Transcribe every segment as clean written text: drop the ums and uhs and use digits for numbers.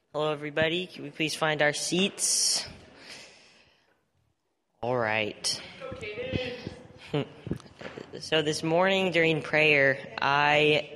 Hello, everybody. Can we please find our seats? All right. So this morning during prayer, I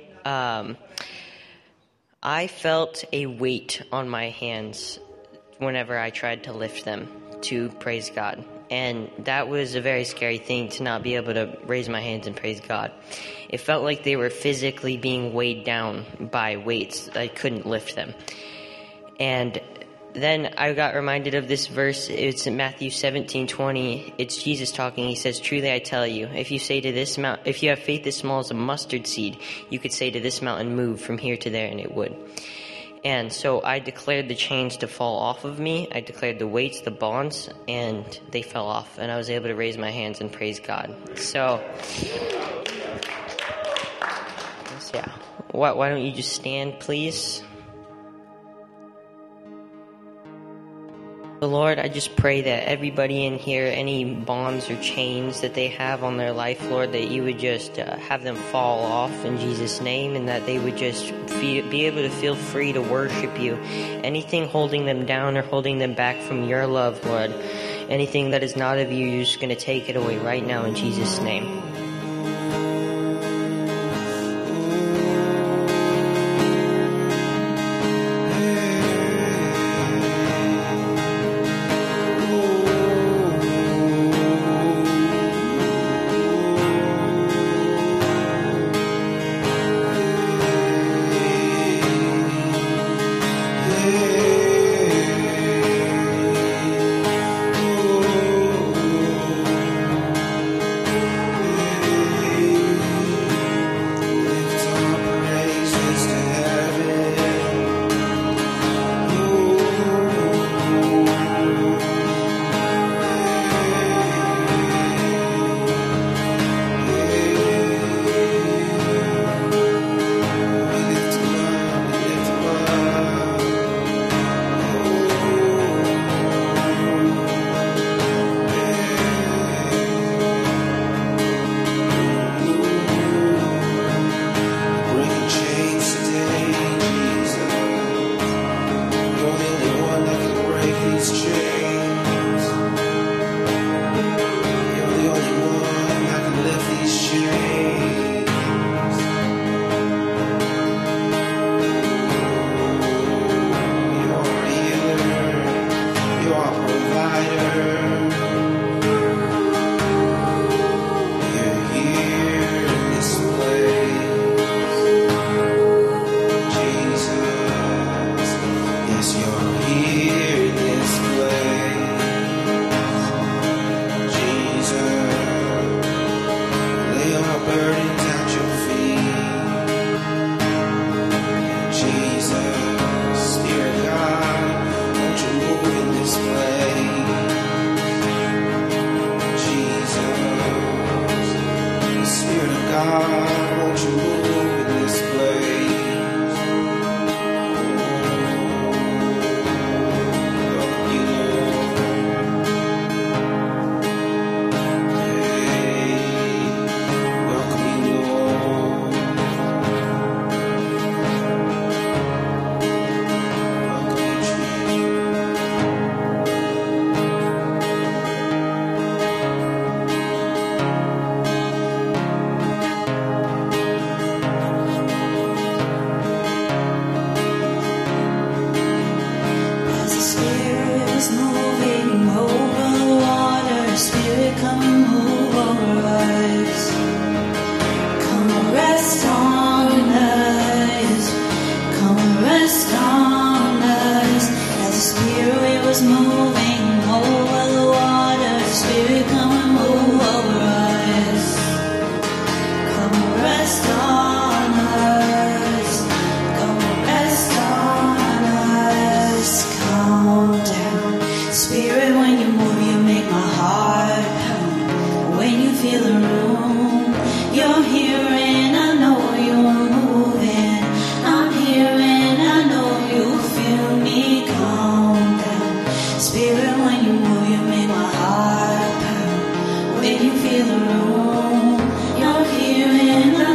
felt a weight on my hands whenever I tried to lift them to praise God. And that was a very scary thing, to not be able to raise my hands and praise God. It felt like they were physically being weighed down by weights. I couldn't lift them. And then I got reminded of this verse. It's in Matthew 17:20. It's Jesus talking. He says, "Truly I tell you, if you have faith as small as a mustard seed, you could say to this mountain, move from here to there, and it would." And so I declared the chains to fall off of me. I declared the weights, the bonds, and they fell off. And I was able to raise my hands and praise God. So, yeah. Why don't you just stand, please? Lord, I just pray that everybody in here, any bonds or chains that they have on their life, Lord, that you would just have them fall off in Jesus' name, and that they would just be able to feel free to worship you. Anything holding them down or holding them back from your love, Lord, anything that is not of you, you're just going to take it away right now in Jesus' name.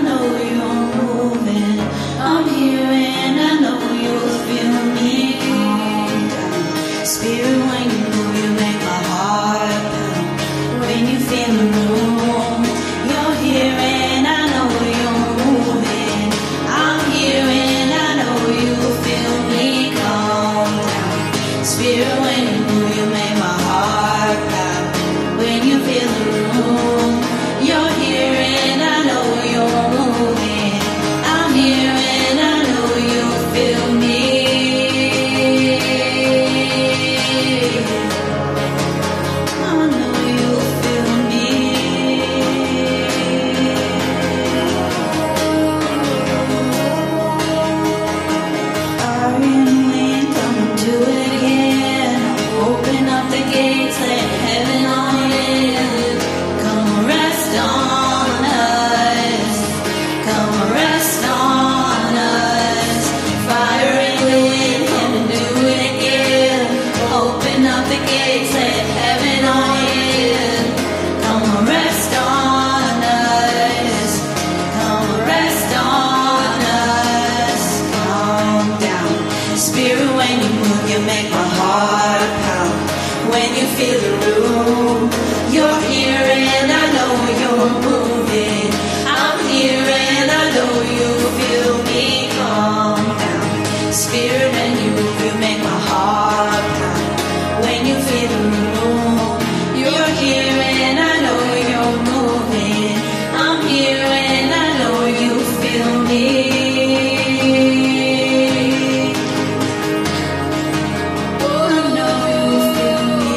I'm here and I know you'll feel me. when you move, you make my heart pound. When you feel the room, you're here and I know you're moving. I'm here and I know you feel me. Calm down. Spirit, when you move, you make my heart pound. When you feel the room, you're here and I know you're moving. I'm here and I know you feel me. I know you feel me. Iron wind, come and do it again. Open up the gates, let heaven on in. Come rest on us. Come rest on us. Fire and wind, come and do it again. Open up the gates, let heaven on in. Come rest on us. Come rest on us. Calm down. Spirit, when you move, you make my heart pound. When you feel the room, you're here and I know you're moving. I'm here and I know you feel me. Calm down. Spirit, when you move, you make my heart pound. When you feel the room, you're here and I know you're moving. I'm here and I know you feel me. Oh, I know you feel me.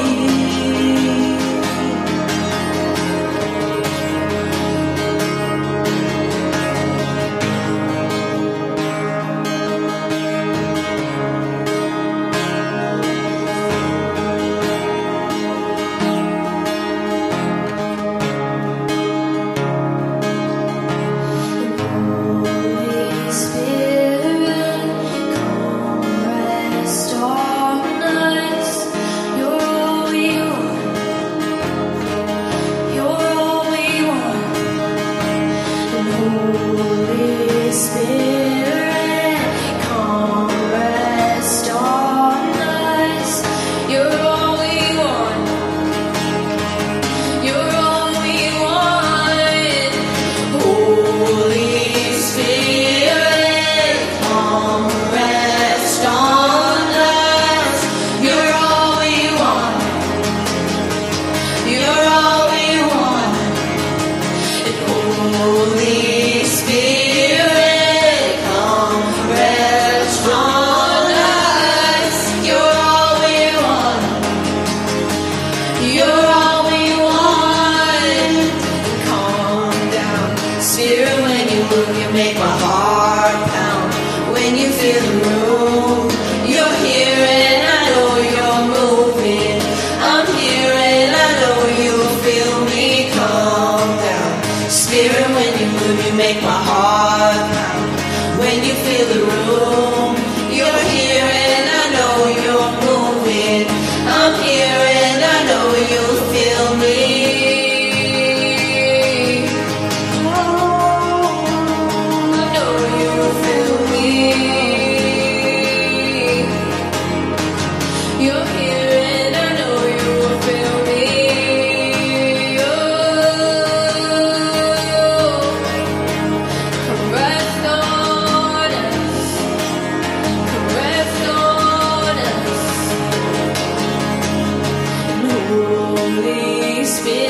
Holy Spirit, come rest on us. You're all we want. You're all we want. Holy Spirit, come rest on us. You're all we want. You're all we want. Holy Spirit, come rest on us. You're all we want. You're all we want. Holy Spirit, come rest on us. You're all we want. You're all we want. Calm down. Spirit, when you move, you make my heart pound. When you feel the room, you're here and I know you're moving. I'm here and I know you feel me. Calm down. Spirit, when you move, you make my heart pound. When you feel the room, you're here and I know you're moving. I'm here and I know you feel me. I know you feel me. You're here and I know you feel me. Oh, come rest on us. Come rest on us. Holy Spirit.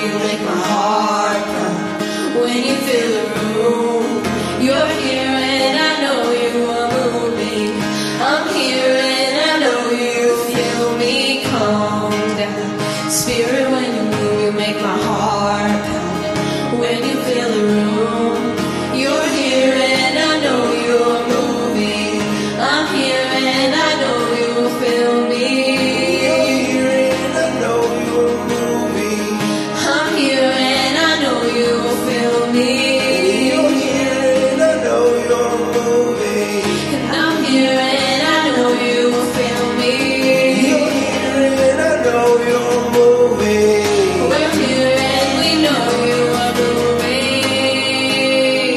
you make my heart pound. When you fill the room, you're here and I know you are moving. I'm here and I know you feel me calm down. Spirit, when you move, you make my heart pound. When you fill the room, you're here and I know you're moving. I'm here and I know you feel me. You're here and I know you're moving. I'm here and I know you feel me. You're here and I know you're moving. And I'm here and I know you feel me. You're here and I know you're moving. We're here and we know you are moving.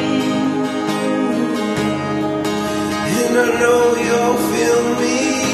And I know you'll feel me.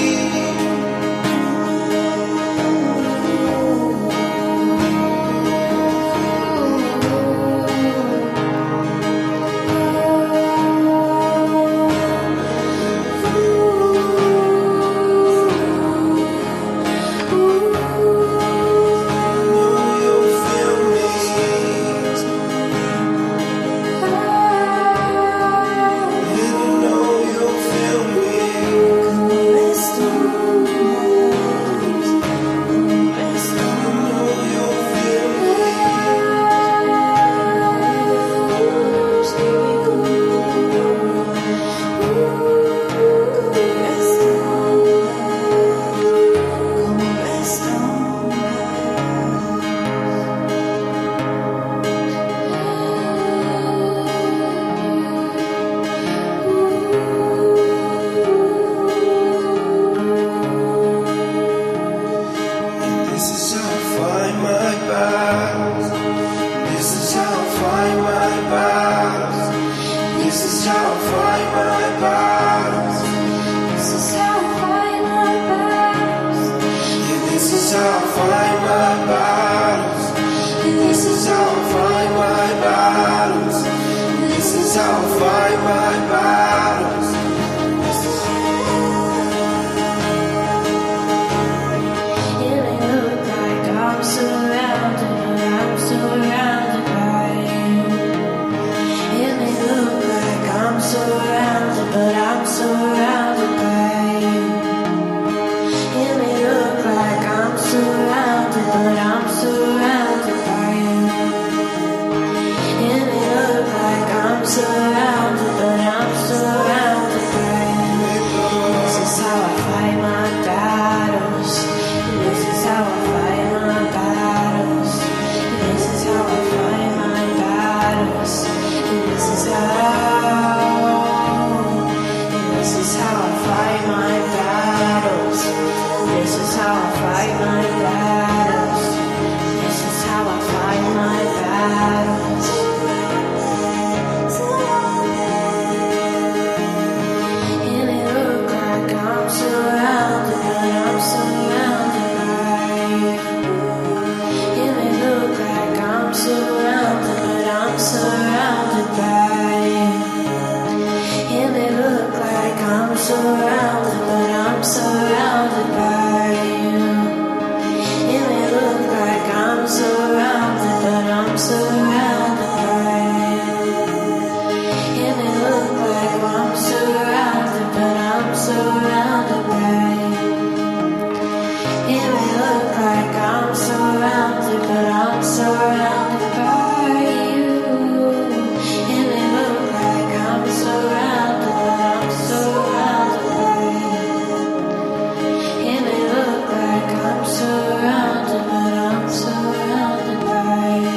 This is how I find my battles. This is how I find my battles. This is how I find my battles. This is how I find my battles. Yeah, this is how I find my battles. This is how I find my battles. This is how I find my battles. It may look like I'm surrounded, but I'm surrounded by you. It may look like I'm surrounded, but I'm surrounded by you. It may look like I'm surrounded, but I'm surrounded by you. It may look like I'm surrounded, but I'm surrounded by you. This is how I fight my battles. This is how I fight my battles. This is how I fight my battles. This is how I fight my battles. This is how I fight my battles. This is how I fight my battles. It may look like I'm surrounded, but I'm surrounded by you. It may look like I'm surrounded, but I'm surrounded by you. It may look like I'm surrounded, but I'm surrounded by you. It may look like I'm surrounded, but I'm surrounded by you. It may look like I'm surrounded, but I'm surrounded by you. It may look like I'm surrounded, but I'm surrounded by you. It may look like I'm surrounded, but I'm surrounded by you. It may look like I'm surrounded, but I'm surrounded by you.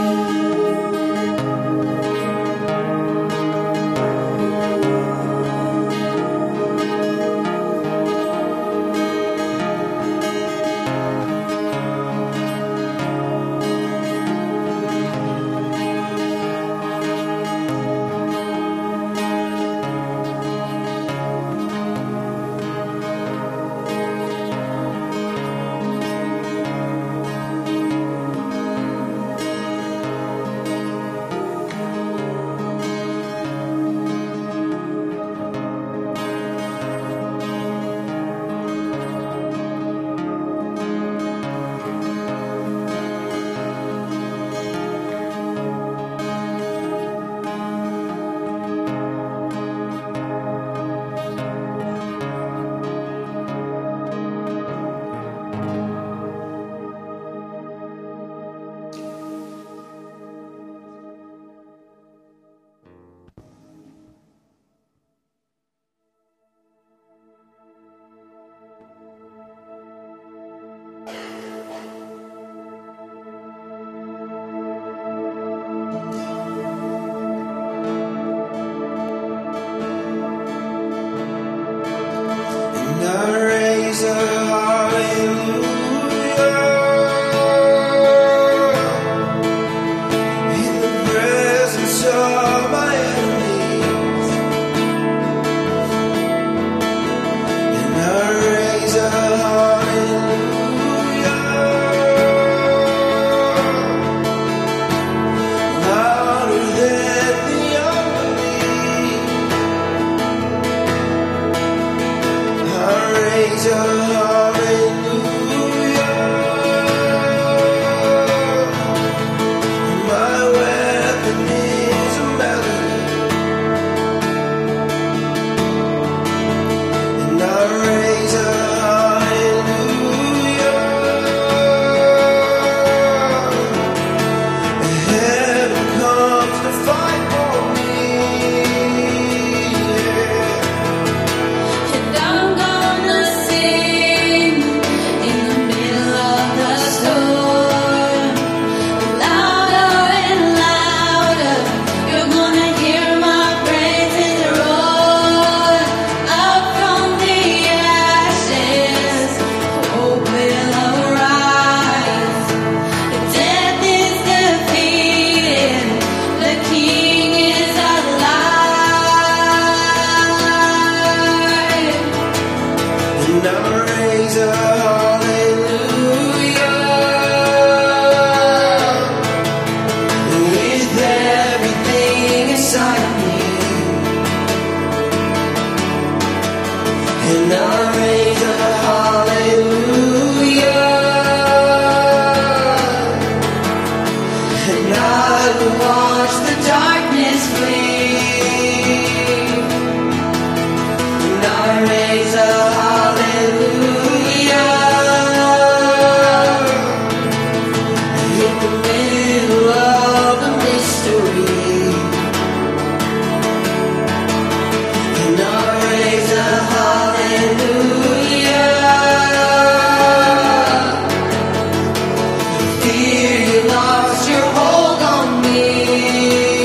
and I will watch the darkness flee, and I raise a hallelujah in the middle of the mystery, and I raise a hallelujah. Fear you lost your hold on me.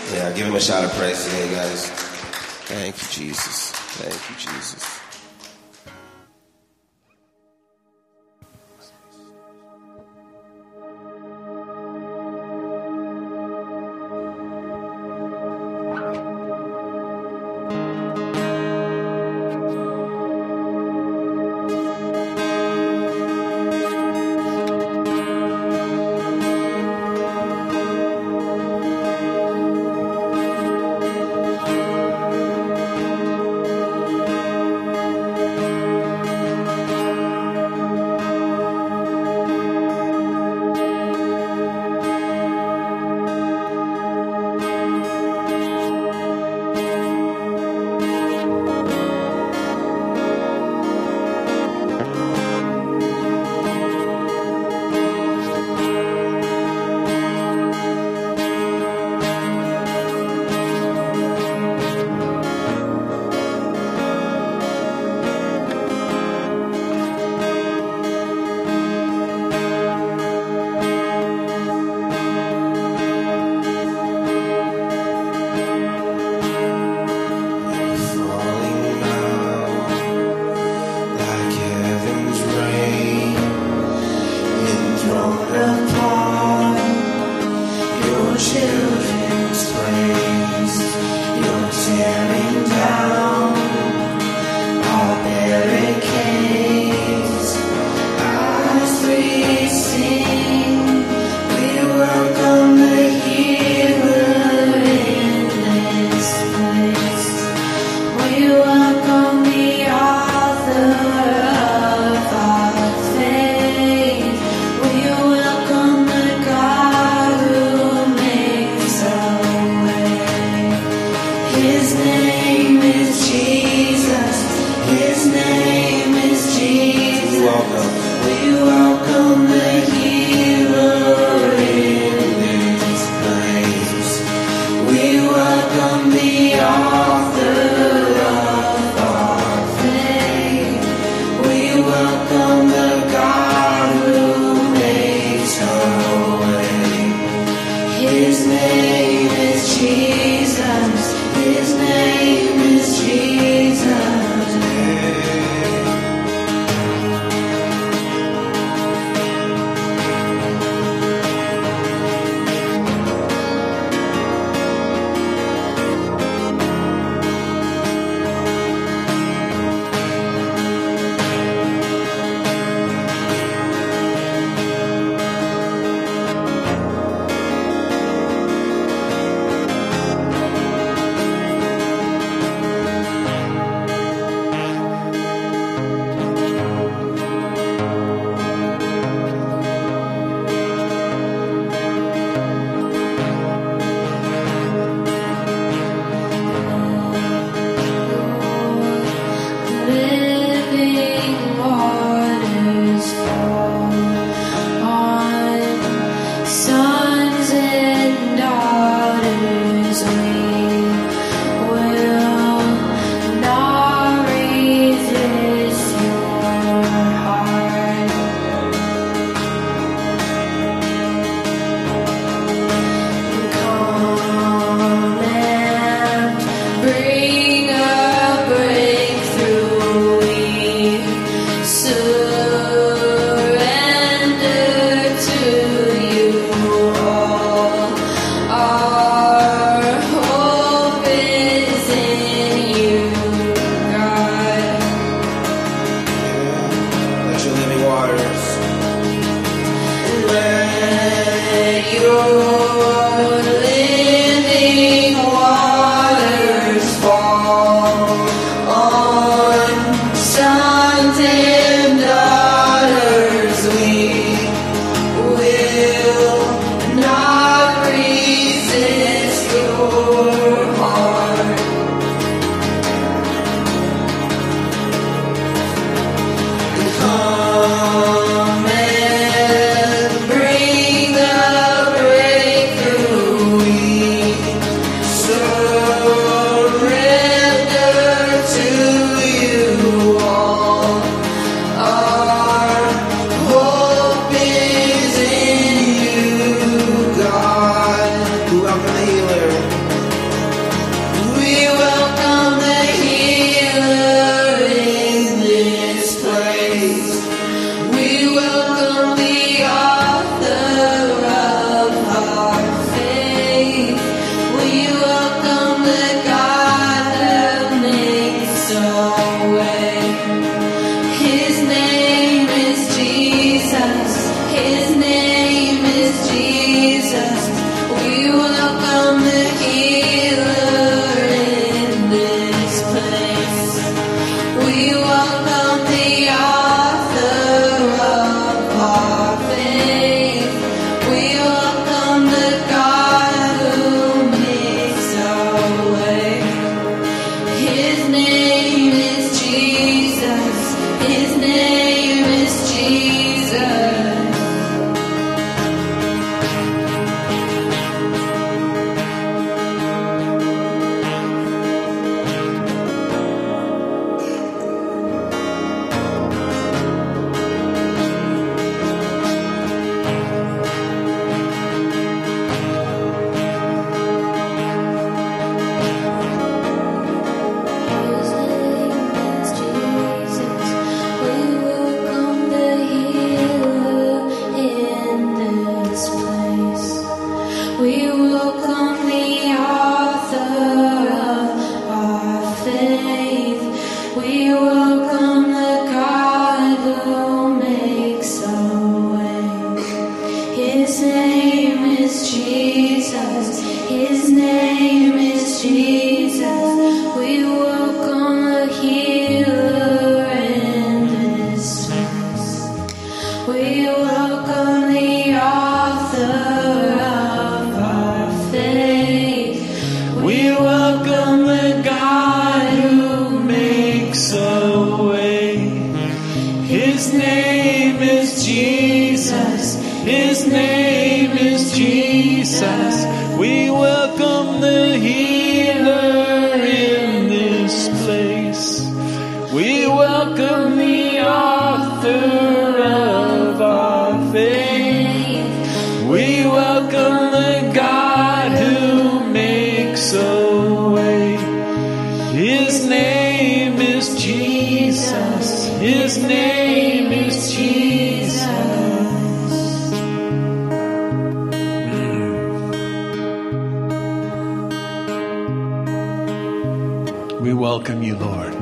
Yeah, give him a shout of praise today, guys. Thank you, Jesus. Thank you, Jesus. is Jesus. We welcome the healer in this place. We welcome the author of our faith. We welcome the God who makes a way. His name is Jesus. His name is Jesus. We welcome the healer in this place. We welcome the author of our faith. We welcome the God who makes a way. His name is Jesus. His name is Jesus. We welcome you, Lord.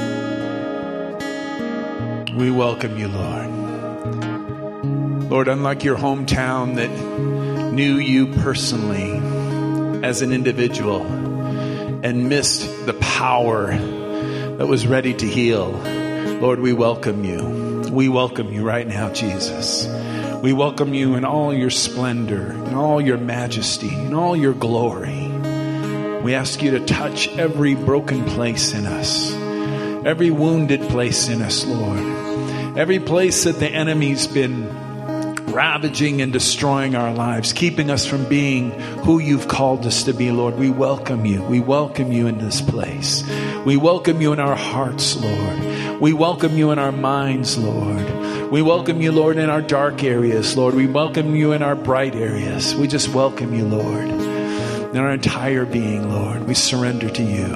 We welcome you, Lord. Lord, unlike your hometown that knew you personally as an individual and missed the power that was ready to heal, Lord, we welcome you. We welcome you right now, Jesus. We welcome you in all your splendor, in all your majesty, in all your glory. We ask you to touch every broken place in us, every wounded place in us, Lord. Every place that the enemy's been ravaging and destroying our lives, keeping us from being who you've called us to be, Lord. We welcome you. We welcome you in this place. We welcome you in our hearts, Lord. We welcome you in our minds, Lord. We welcome you, Lord, in our dark areas, Lord. We welcome you in our bright areas. We just welcome you, Lord. In our entire being, Lord, we surrender to you.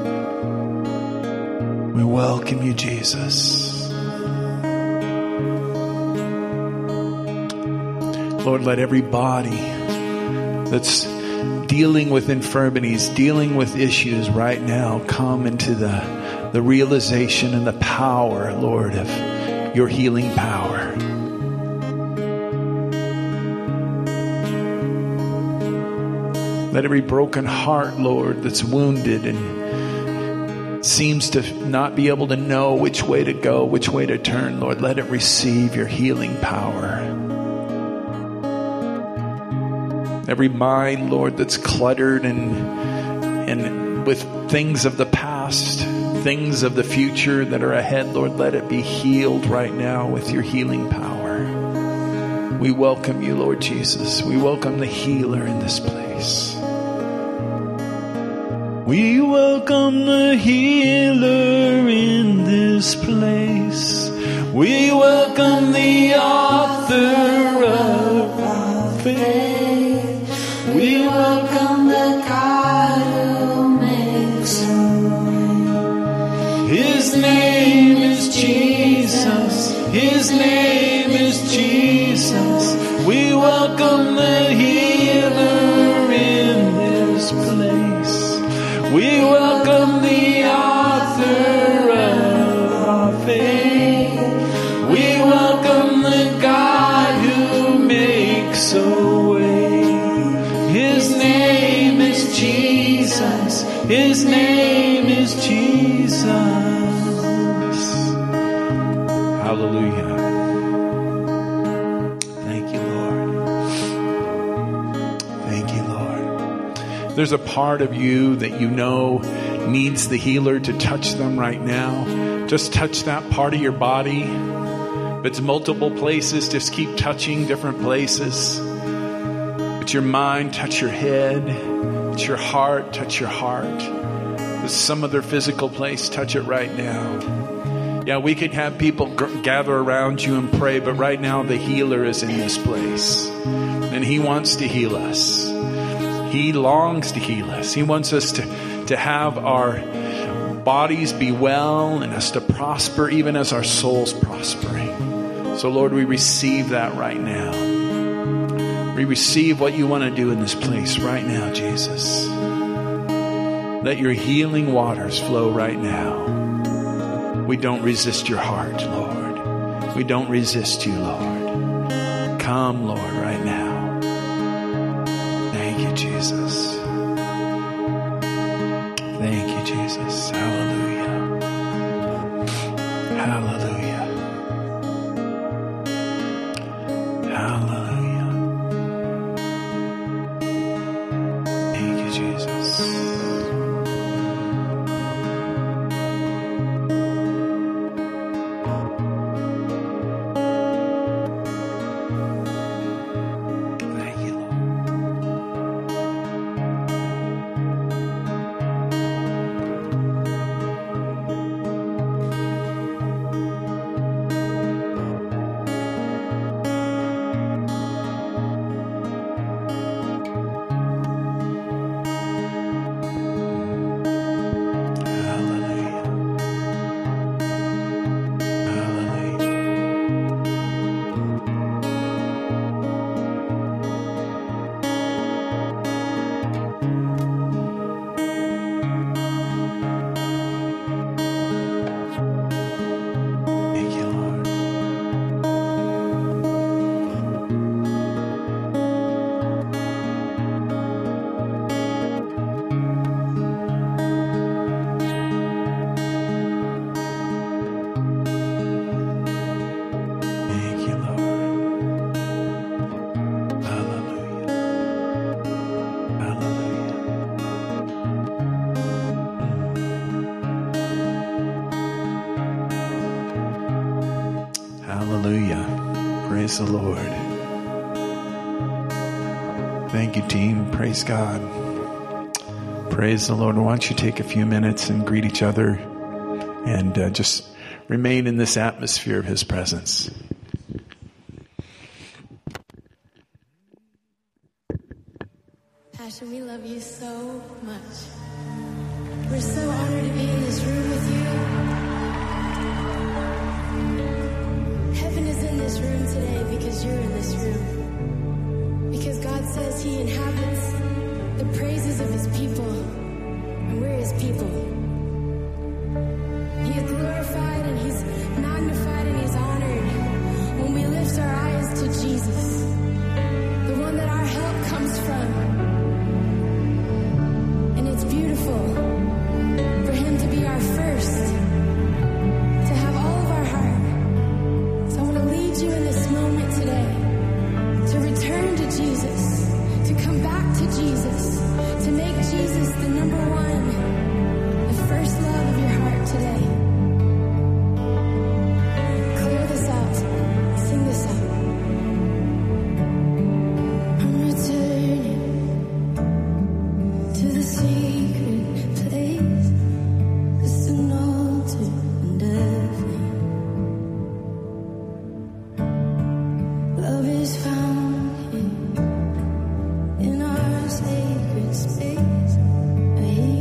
We welcome you, Jesus. Lord, let every body that's dealing with infirmities, dealing with issues right now, come into the realization and the power, Lord, of your healing power. Let every broken heart, Lord, that's wounded and seems to not be able to know which way to go, which way to turn, Lord, let it receive your healing power. Every mind, Lord, that's cluttered and with things of the past, things of the future that are ahead, Lord, let it be healed right now with your healing power. We welcome you, Lord Jesus. We welcome the healer in this place. We welcome the healer in this place. We welcome the author of our faith. We welcome the God who makes a way. His name is Jesus. His name is Jesus. We welcome the healer in this place. We welcome the author of our faith. We welcome the God who makes a way. His name is Jesus. His name is Jesus. Hallelujah. Thank you, Lord. Thank you, Lord. There's a part of you that you know needs the healer to touch them right now. Just touch that part of your body. If it's multiple places, just keep touching different places. It's your mind, touch your head. It's your heart, touch your heart. It's some other physical place, touch it right now. Yeah, we could have people gather around you and pray, but right now the healer is in this place. And he wants to heal us. He longs to heal us. He wants us to have our bodies be well and us to prosper even as our soul's prospering. So Lord, we receive that right now. We receive what you want to do in this place right now, Jesus. Let your healing waters flow right now. We don't resist your heart, Lord. We don't resist you, Lord. Come, Lord, right now. Thank you, Jesus. Jesus. Hallelujah. Hallelujah. Hallelujah. Thank you, Jesus. Thank you, Lord. Hallelujah. Hallelujah. Thank you, Lord. Thank you, Lord. Hallelujah. Hallelujah. Hallelujah. Praise the Lord. Thank you, team. Praise God. Praise the Lord. Why don't you take a few minutes and greet each other and just remain in this atmosphere of His presence. Passion, we love you so much. We're so honored to be in this room with you. Heaven is in this room today because you're in this room. Because God says He inhabits the praises of His people, and we're His people. He is glorified and He's magnified and He's honored when we lift our eyes to Jesus, the one that our help comes from. And it's beautiful for Him to be our first, to have all of our heart. So I want to lead you in this moment today to return to Jesus, to come back to Jesus, to make Jesus the number one, the first love of your heart today. Clear this out. Sing this out. I'm returning to the secret place. It's an altar and everything. Love is found here in our sacred space. I hear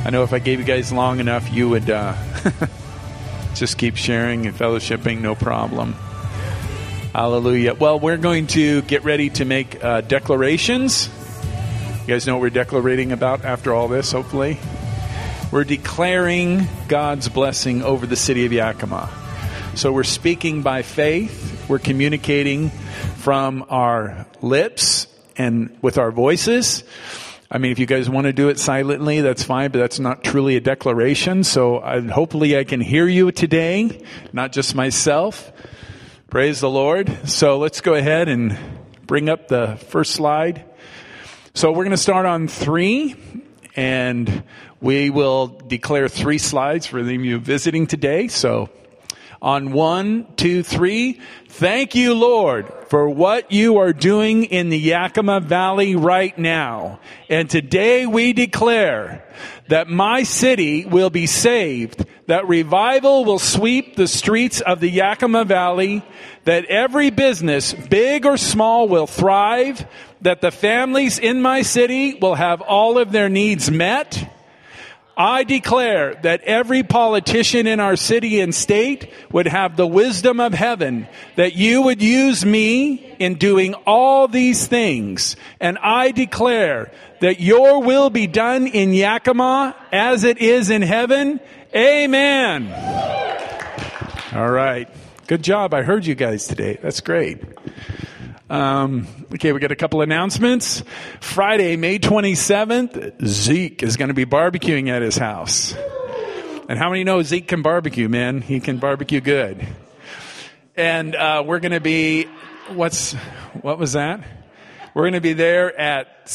I know if I gave you guys long enough, you would just keep sharing and fellowshipping, no problem. Hallelujah. Well, we're going to get ready to make declarations. You guys know what we're declarating about after all this, hopefully. We're declaring God's blessing over the city of Yakima. So we're speaking by faith. We're communicating from our lips and with our voices. I mean, if you guys want to do it silently, that's fine, but that's not truly a declaration. So hopefully I can hear you today, not just myself. Praise the Lord. So let's go ahead and bring up the first slide. So we're going to start on 3, and we will declare 3 slides for any of you visiting today. So on 1, 2, 3, thank you, Lord, for what you are doing in the Yakima Valley right now. And today we declare that my city will be saved, that revival will sweep the streets of the Yakima Valley, that every business, big or small, will thrive, that the families in my city will have all of their needs met. I declare that every politician in our city and state would have the wisdom of heaven, that you would use me in doing all these things. And I declare that your will be done in Yakima as it is in heaven. Amen. All right. Good job. I heard you guys today. That's great. Okay, we got a couple announcements. Friday, May 27th, Zeke is going to be barbecuing at his house. And how many know Zeke can barbecue, man? He can barbecue good. And we're going to be, what was that? We're going to be there at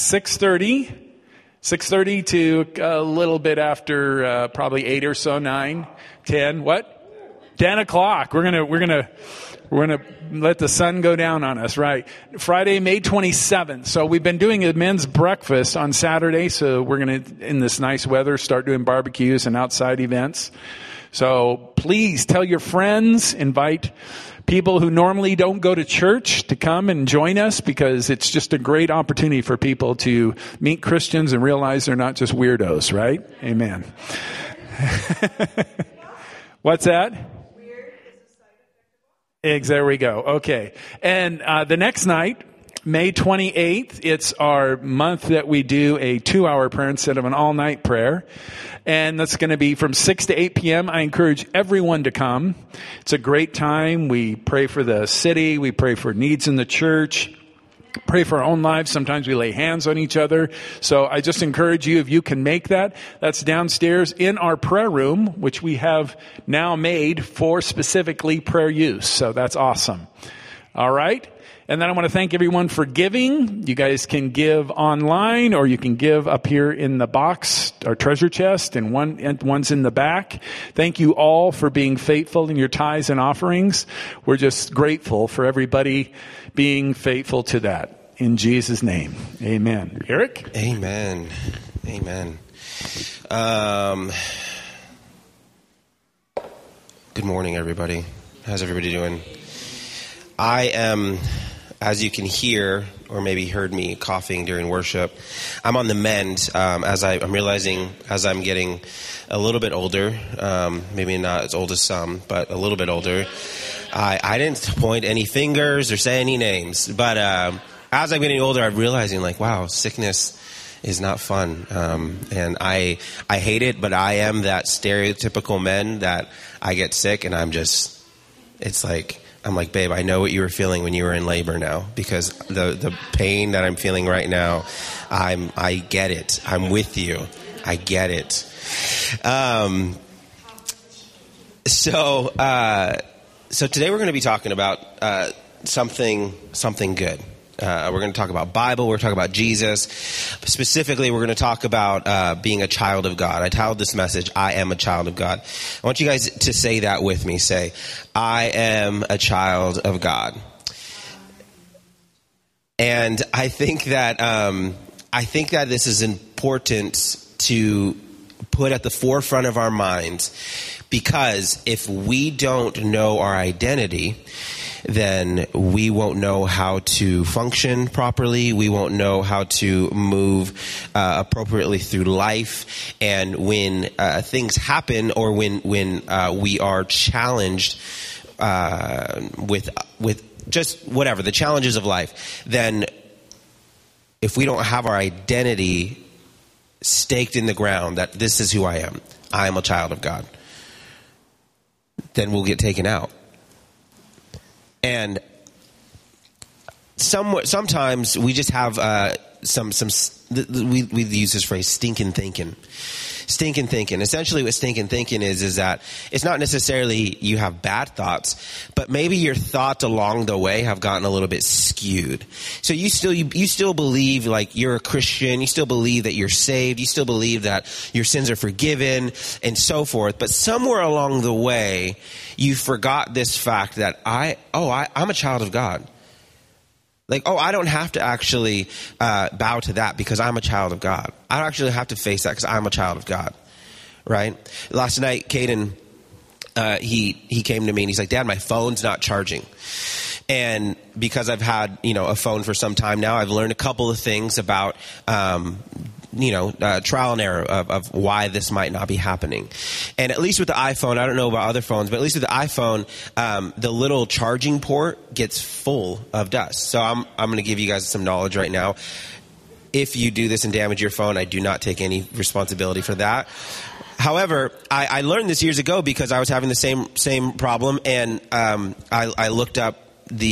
6:30 to a little bit after probably 8 or so, 9, 10, what? 10 o'clock. We're going to let the sun go down on us, right? Friday, May 27th. So we've been doing a men's breakfast on Saturday. So we're going to, in this nice weather, start doing barbecues and outside events. So please tell your friends, invite people who normally don't go to church to come and join us, because it's just a great opportunity for people to meet Christians and realize they're not just weirdos, right? Amen. What's that? There we go. Okay. And the next night, May 28th, it's our month that we do a 2-hour prayer instead of an all-night prayer. And that's going to be from 6 to 8 p.m. I encourage everyone to come. It's a great time. We pray for the city. We pray for needs in the church. Pray for our own lives. Sometimes we lay hands on each other. So I just encourage you, if you can make that, that's downstairs in our prayer room, which we have now made for specifically prayer use. So that's awesome. All right. And then I want to thank everyone for giving. You guys can give online, or you can give up here in the box, our treasure chest, and one's in the back. Thank you all for being faithful in your tithes and offerings. We're just grateful for everybody being faithful to that. In Jesus' name, amen. Eric? Amen. Good morning, everybody. How's everybody doing? I am, as you can hear, or maybe heard me coughing during worship, I'm on the mend as I'm realizing as I'm getting a little bit older, maybe not as old as some, but a little bit older. I didn't point any fingers or say any names, but as I'm getting older, I'm realizing, like, wow, sickness is not fun. And I hate it, but I am that stereotypical man that I get sick and I'm like, babe, I know what you were feeling when you were in labor now, because the pain that I'm feeling right now, I get it. I'm with you. I get it. So today we're going to be talking about something good. We're going to talk about Bible. We're going to talk about Jesus. Specifically, we're going to talk about being a child of God. I titled this message, I am a child of God. I want you guys to say that with me. Say, I am a child of God. And I think that this is important to put at the forefront of our minds, because if we don't know our identity, then we won't know how to function properly. We won't know how to move appropriately through life. And when things happen, or when we are challenged with just whatever the challenges of life, then if we don't have our identity staked in the ground that this is who I am a child of God, then we'll get taken out. And sometimes we just have we use this phrase, stinking thinking. Stinking thinking. Essentially what stinking thinking is that it's not necessarily you have bad thoughts, but maybe your thoughts along the way have gotten a little bit skewed. So you still believe like you're a Christian, you still believe that you're saved, you still believe that your sins are forgiven and so forth, but somewhere along the way you forgot this fact that I'm a child of God. Like, I don't have to actually bow to that because I'm a child of God. I don't actually have to face that because I'm a child of God, right? Last night, Caden, he came to me and he's like, Dad, my phone's not charging. And because I've had, a phone for some time now, I've learned a couple of things about, trial and error of why this might not be happening. And at least with the iPhone, I don't know about other phones, but at least with the iPhone, the little charging port gets full of dust. So I'm going to give you guys some knowledge right now. If you do this and damage your phone, I do not take any responsibility for that. However, I learned this years ago because I was having the same problem, and I looked up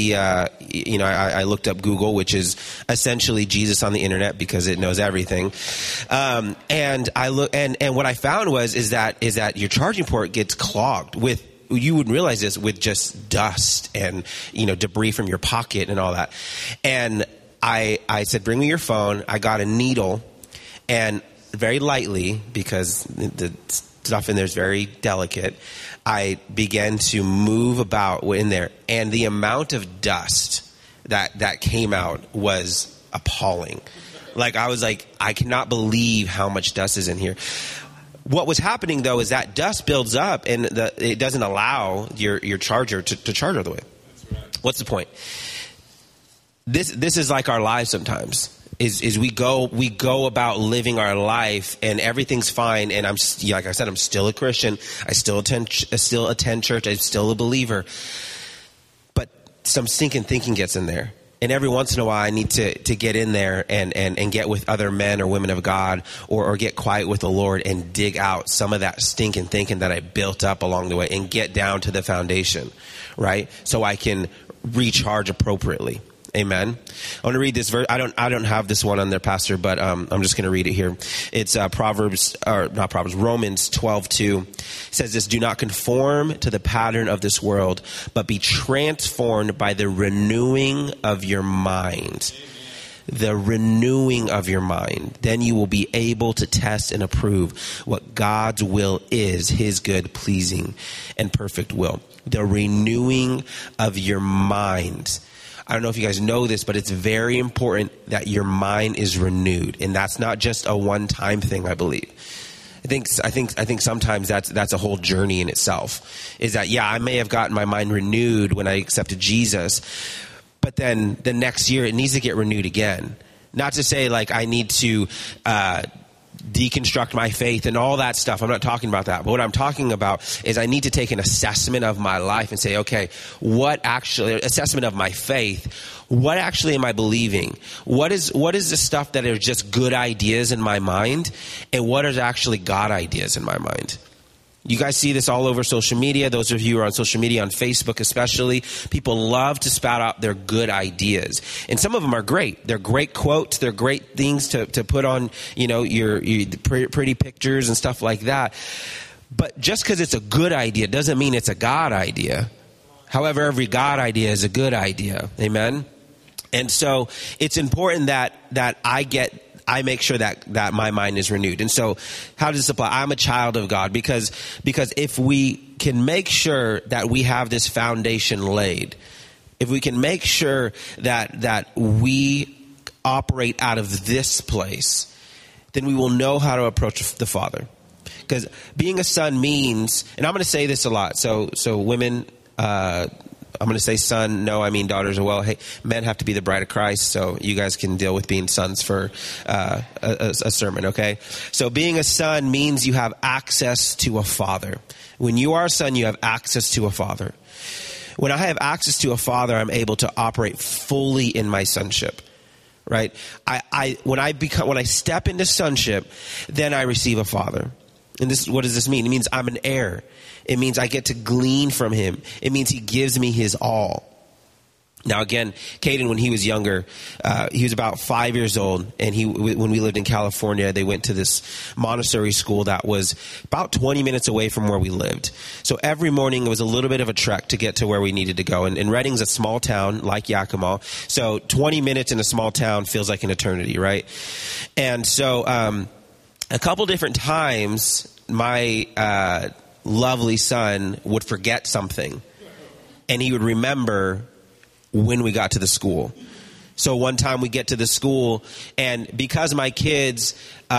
I looked up Google, which is essentially Jesus on the internet because it knows everything. And what I found is that your charging port gets clogged with, you wouldn't realize this, with just dust and, debris from your pocket and all that. And I said, bring me your phone. I got a needle, and very lightly, because the stuff in there is very delicate, I began to move about in there, and the amount of dust that came out was appalling. Like, I was like, I cannot believe how much dust is in here. What was happening, though, is that dust builds up, and it doesn't allow your charger to charge all the way. What's the point? This is like our lives sometimes. Is we go about living our life and everything's fine, and like I said, I'm still a Christian. I still attend church. I'm still a believer. But some stinking thinking gets in there, and every once in a while I need to get in there and get with other men or women of God, or get quiet with the Lord and dig out some of that stinking thinking that I built up along the way and get down to the foundation, right? So I can recharge appropriately. Amen. I want to read this verse. I don't have this one on there, Pastor, but I'm just going to read it here. It's Romans 12:2. It says this: do not conform to the pattern of this world, but be transformed by the renewing of your mind. The renewing of your mind. Then you will be able to test and approve what God's will is, his good, pleasing, and perfect will. The renewing of your mind. I don't know if you guys know this, but it's very important that your mind is renewed, and that's not just a one-time thing, I believe. I think sometimes that's a whole journey in itself. Is that, I may have gotten my mind renewed when I accepted Jesus, but then the next year it needs to get renewed again. Not to say like I need to deconstruct my faith and all that stuff. I'm not talking about that. But what I'm talking about is I need to take an assessment of my life and say, okay, assessment of my faith, what actually am I believing? What is the stuff that are just good ideas in my mind, and what is actually God ideas in my mind? You guys see this all over social media. Those of you who are on social media, on Facebook especially, people love to spout out their good ideas. And some of them are great. They're great quotes. They're great things to put on, your pretty pictures and stuff like that. But just because it's a good idea doesn't mean it's a God idea. However, every God idea is a good idea. Amen? And so it's important that I make sure that my mind is renewed. And so how does this apply? I'm a child of God because if we can make sure that we have this foundation laid, if we can make sure that we operate out of this place, then we will know how to approach the Father. Because being a son means, and I'm going to say this a lot, so women, I'm going to say son. No, I mean daughters as well. Hey, men have to be the bride of Christ, so you guys can deal with being sons for a sermon, okay? So being a son means you have access to a father. When you are a son, you have access to a father. When I have access to a father, I'm able to operate fully in my sonship, right? When I step into sonship, then I receive a father. And what does this mean? It means I'm an heir. It means I get to glean from him. It means he gives me his all. Now again, Caden, when he was younger, he was about 5 years old, and when we lived in California, they went to this Montessori school that was about 20 minutes away from where we lived. So every morning it was a little bit of a trek to get to where we needed to go. And Redding's a small town like Yakima, so 20 minutes in a small town feels like an eternity, right? And so a couple different times, my lovely son would forget something, and he would remember when we got to the school. So one time we get to the school, and because my kids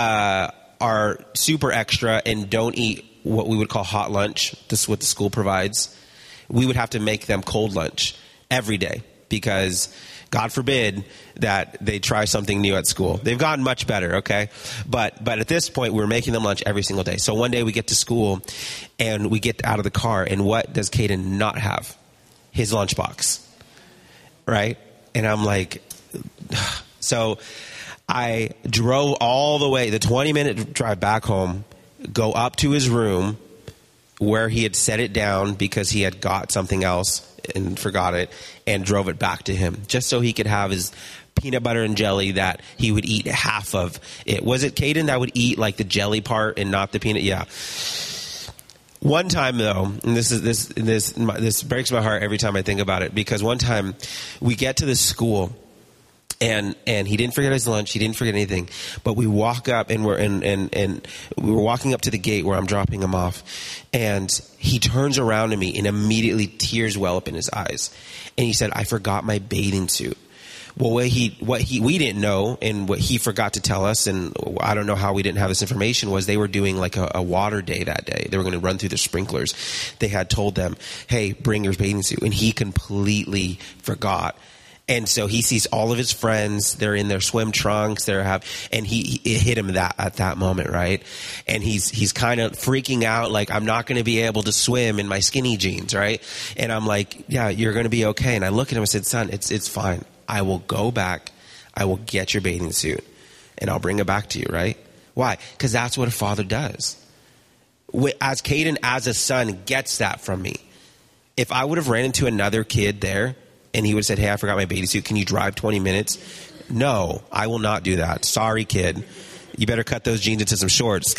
are super extra and don't eat what we would call hot lunch, this is what the school provides, we would have to make them cold lunch every day, because God forbid that they try something new at school. They've gotten much better, okay? But at this point, we were making them lunch every single day. So one day we get to school, and we get out of the car, and what does Caden not have? His lunchbox. Right? And I'm like, so I drove all the way, the 20-minute drive back home, go up to his room where he had set it down because he had got something else and forgot it, and drove it back to him just so he could have his peanut butter and jelly that he would eat half of it. Was it Caden that would eat like the jelly part and not the peanut? Yeah. One time though, and this breaks my heart every time I think about it, because one time we get to this school, and he didn't forget his lunch, he didn't forget anything, but we walk up, and we were walking up to the gate where I'm dropping him off, and he turns around to me, and immediately tears well up in his eyes, and he said, "I forgot my bathing suit." Well, we didn't know, and what he forgot to tell us, and I don't know how we didn't have this information, was they were doing like a water day that day. They were going to run through the sprinklers. They had told them, "Hey, bring your bathing suit," and he completely forgot. And so he sees all of his friends, they're in their swim trunks, and it hit him at that moment, right? And he's kind of freaking out, like, I'm not going to be able to swim in my skinny jeans, right? And I'm like, yeah, you're going to be okay. And I look at him and said, "Son, it's fine. I will go back, I will get your bathing suit, and I'll bring it back to you," right? Why? Because that's what a father does. As Caden, as a son, gets that from me. If I would have ran into another kid there, and he would have said, "Hey, I forgot my bathing suit, can you drive 20 minutes? No, I will not do that. Sorry, kid. You better cut those jeans into some shorts,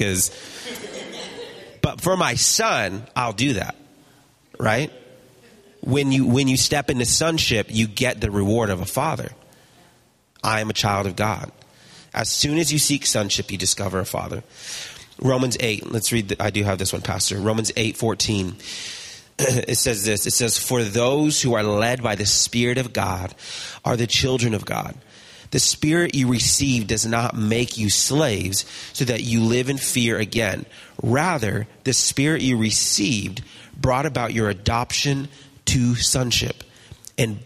but for my son, I'll do that, right? When you step into sonship, you get the reward of a father. I am a child of God. As soon as you seek sonship, you discover a father. Romans 8. Let's read. I do have this one, Pastor. Romans 8:14. It says this. It says, "For those who are led by the Spirit of God are the children of God. The Spirit you received does not make you slaves so that you live in fear again. Rather, the Spirit you received brought about your adoption to sonship, and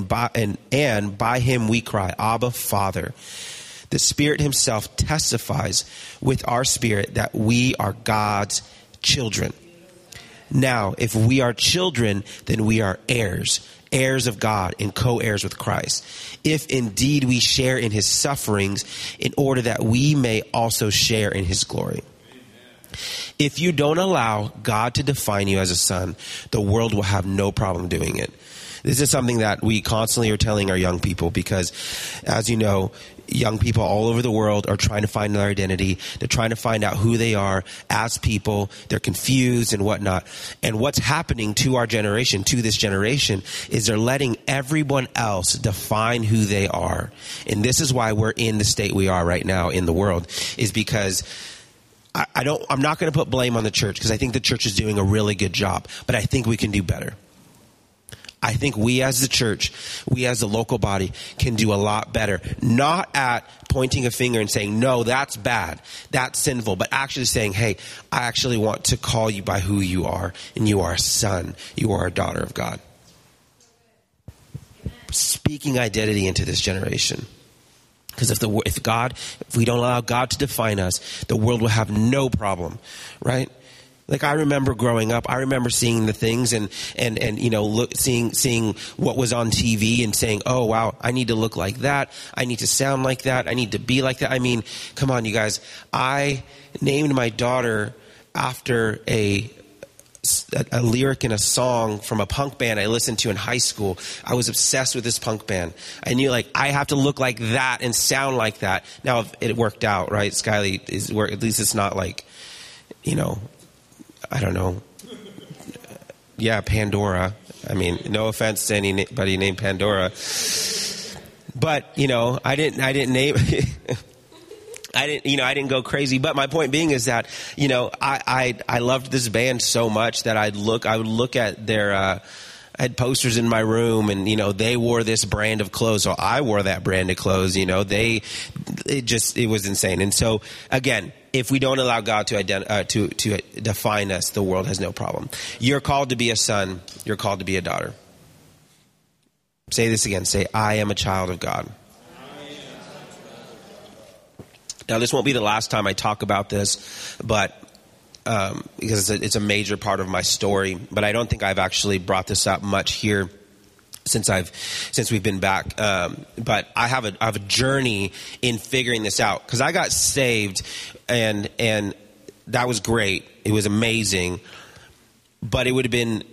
by him we cry, Abba, Father. The Spirit himself testifies with our spirit that we are God's children. Now, if we are children, then we are heirs, heirs of God and co-heirs with Christ, if indeed we share in his sufferings, in order that we may also share in his glory." If you don't allow God to define you as a son, the world will have no problem doing it. This is something that we constantly are telling our young people, because, as you know, young people all over the world are trying to find their identity. They're trying to find out who they are as people. They're confused and whatnot. And what's happening to our generation, to this generation, is they're letting everyone else define who they are. And this is why we're in the state we are right now in the world, is because I'm not going to put blame on the church, because I think the church is doing a really good job, but I think we can do better. I think we as the church, we as the local body, can do a lot better. Not at pointing a finger and saying, "No, that's bad, that's sinful," but actually saying, "Hey, I actually want to call you by who you are, and you are a son, you are a daughter of God." speaking identity into this generation. Because if we don't allow God to define us, the world will have no problem, right? Like I remember growing up, I remember seeing the things and seeing what was on TV and saying, oh wow, I need to look like that. I need to sound like that. I need to be like that. I mean, come on, you guys. I named my daughter after a lyric in a song from a punk band I listened to in high school. I was obsessed with this punk band. I knew I have to look like that and sound like that. Now it worked out, right? Skyly at least it's not like, I don't know. Yeah, Pandora. I mean, no offense to anybody named Pandora. But, I didn't name I didn't go crazy, but my point being is that, I loved this band so much that I would look at their, I had posters in my room and, they wore this brand of clothes. So I wore that brand of clothes, it was insane. And so again, if we don't allow God to define us, the world has no problem. You're called to be a son. You're called to be a daughter. Say this again. Say, I am a child of God. Now, this won't be the last time I talk about this, but because it's a major part of my story. But I don't think I've actually brought this up much here since we've been back. But I have a journey in figuring this out because I got saved, and that was great. It was amazing, but it would have been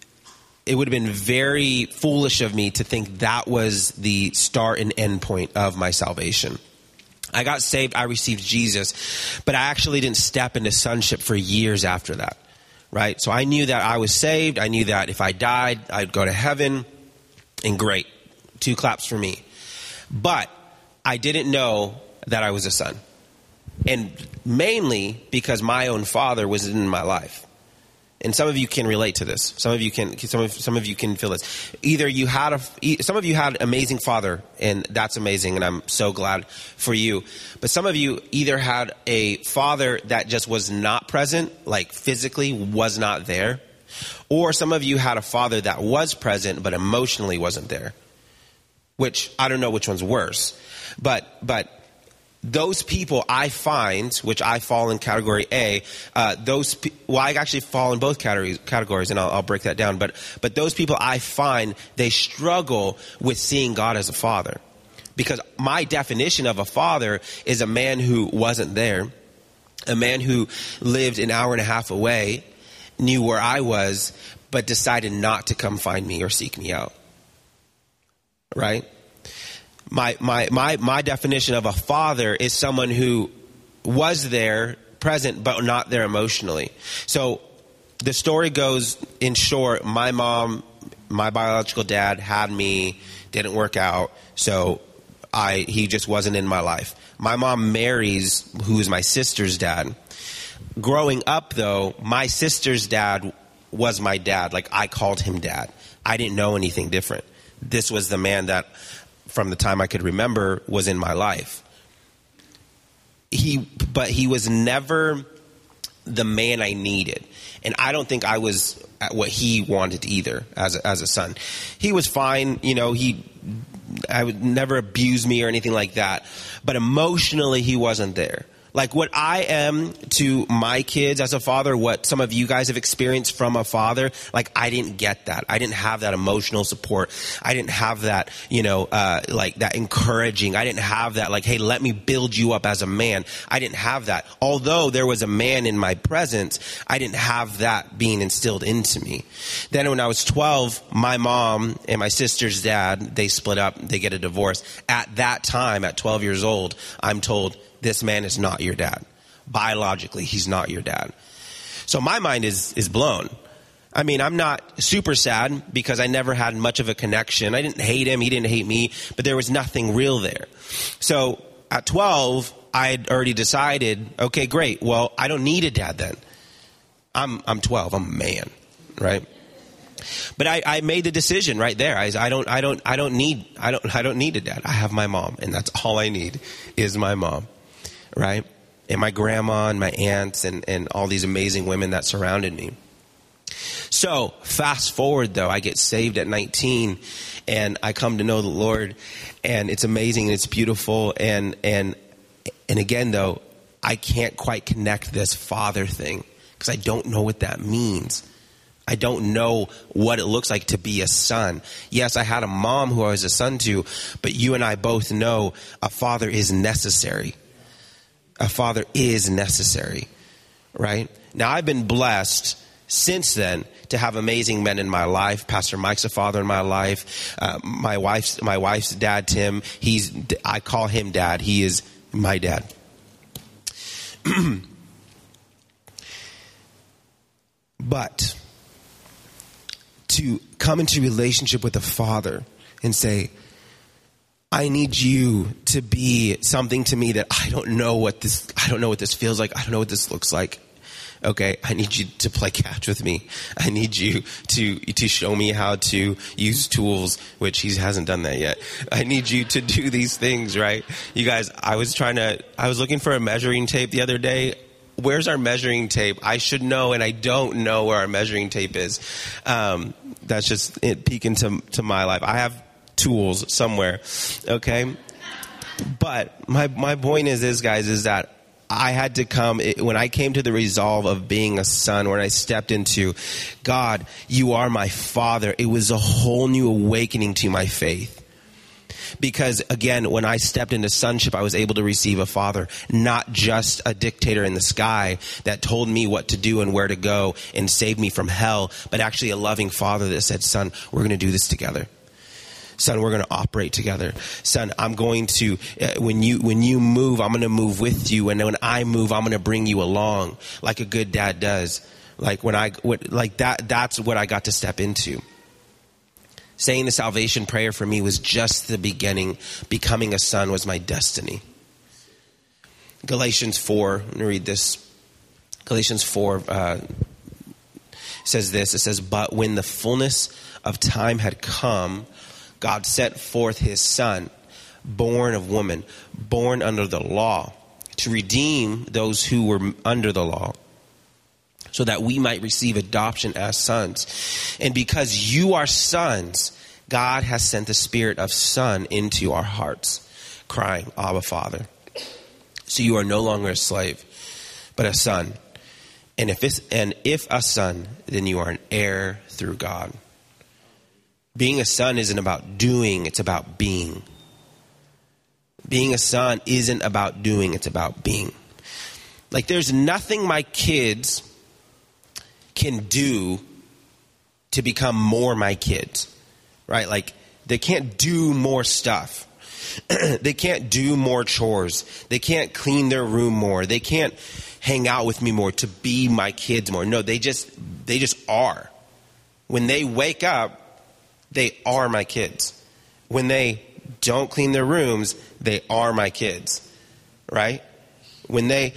very foolish of me to think that was the start and end point of my salvation. I got saved, I received Jesus, but I actually didn't step into sonship for years after that, right? So I knew that I was saved. I knew that if I died, I'd go to heaven, and great. 2 claps for me. But I didn't know that I was a son. And mainly because my own father was in my life. And some of you can relate to this. Some of you can feel this. Some of you had an amazing father, and that's amazing, and I'm so glad for you. But some of you either had a father that just was not present, like physically was not there, or some of you had a father that was present but emotionally wasn't there. Which I don't know which one's worse, but those people I find, which I fall in category A, I actually fall in both categories, and I'll break that down. But those people I find, they struggle with seeing God as a father. Because my definition of a father is a man who wasn't there, a man who lived an hour and a half away, knew where I was, but decided not to come find me or seek me out. Right? My definition of a father is someone who was there, present, but not there emotionally. So the story goes, in short, my mom, my biological dad had me, didn't work out, so he just wasn't in my life. My mom marries, who is my sister's dad. Growing up, though, my sister's dad was my dad. Like, I called him dad. I didn't know anything different. This was the man that, from the time I could remember, was in my life. But he was never the man I needed. And I don't think I was what he wanted either as a son. He was fine, I would never abuse me or anything like that. But emotionally, he wasn't there. Like what I am to my kids as a father, what some of you guys have experienced from a father, like I didn't get that. I didn't have that emotional support. I didn't have that, like that encouraging. I didn't have that like, hey, let me build you up as a man. I didn't have that. Although there was a man in my presence, I didn't have that being instilled into me. Then when I was 12, my mom and my sister's dad, they split up, they get a divorce. At that time, at 12 years old, I'm told, this man is not your dad. Biologically, he's not your dad. So my mind is blown. I mean, I'm not super sad because I never had much of a connection. I didn't hate him. He didn't hate me. But there was nothing real there. So at 12, I had already decided, okay, great. Well, I don't need a dad then. I'm 12. I'm a man, right? But I made the decision right there. I don't need a dad. I have my mom, and that's all I need is my mom. Right? And my grandma and my aunts and all these amazing women that surrounded me. So fast forward though, I get saved at 19 and I come to know the Lord, and it's amazing and it's beautiful. And again though, I can't quite connect this father thing because I don't know what that means. I don't know what it looks like to be a son. Yes, I had a mom who I was a son to, but you and I both know a father is necessary. A father is necessary, right? Now, I've been blessed since then to have amazing men in my life. Pastor Mike's a father in my life. My wife's dad, Tim, I call him dad. He is my dad. But to come into relationship with a father and say, I need you to be something to me that I don't know what this feels like. I don't know what this looks like. Okay, I need you to play catch with me. I need you to show me how to use tools, which he hasn't done that yet. I need you to do these things, right? You guys, I was looking for a measuring tape the other day. Where's our measuring tape? I should know, and I don't know where our measuring tape is. That's just it peeking to my life. I have tools somewhere, okay? But my point is guys, is that I had to come, when I came to the resolve of being a son, when I stepped into, God, you are my father, it was a whole new awakening to my faith. Because again, when I stepped into sonship, I was able to receive a father, not just a dictator in the sky that told me what to do and where to go and saved me from hell, but actually a loving father that said, son, we're going to do this together. Son, we're going to operate together. Son, I'm going to, when you move, I'm going to move with you. And when I move, I'm going to bring you along like a good dad does. That's what I got to step into. Saying the salvation prayer for me was just the beginning. Becoming a son was my destiny. Galatians 4, I'm going to read this. Galatians 4 says this. It says, but when the fullness of time had come, God sent forth his son, born of woman, born under the law, to redeem those who were under the law, so that we might receive adoption as sons. And because you are sons, God has sent the spirit of son into our hearts, crying, Abba, Father. So you are no longer a slave, but a son. And if a son, then you are an heir through God. Being a son isn't about doing, it's about being. Being a son isn't about doing, it's about being. Like there's nothing my kids can do to become more my kids, right? Like they can't do more stuff. They can't do more chores. They can't clean their room more. They can't hang out with me more to be my kids more. No, they just are. When they wake up, they are my kids. When they don't clean their rooms, they are my kids, right? When they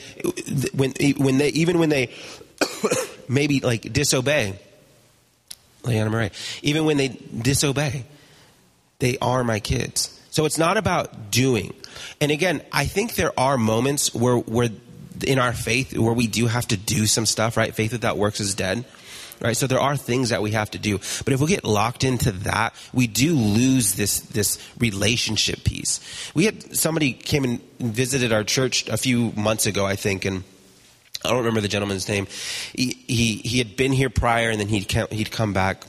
maybe like disobey, Leanna Marie, even when they disobey, they are my kids. So it's not about doing. And again, I think there are moments where in our faith where we do have to do some stuff, right? Faith without works is dead. Right, so there are things that we have to do, but if we get locked into that, we do lose this relationship piece. We had somebody came and visited our church a few months ago, I think, and I don't remember the gentleman's name. He had been here prior, and then he'd come back,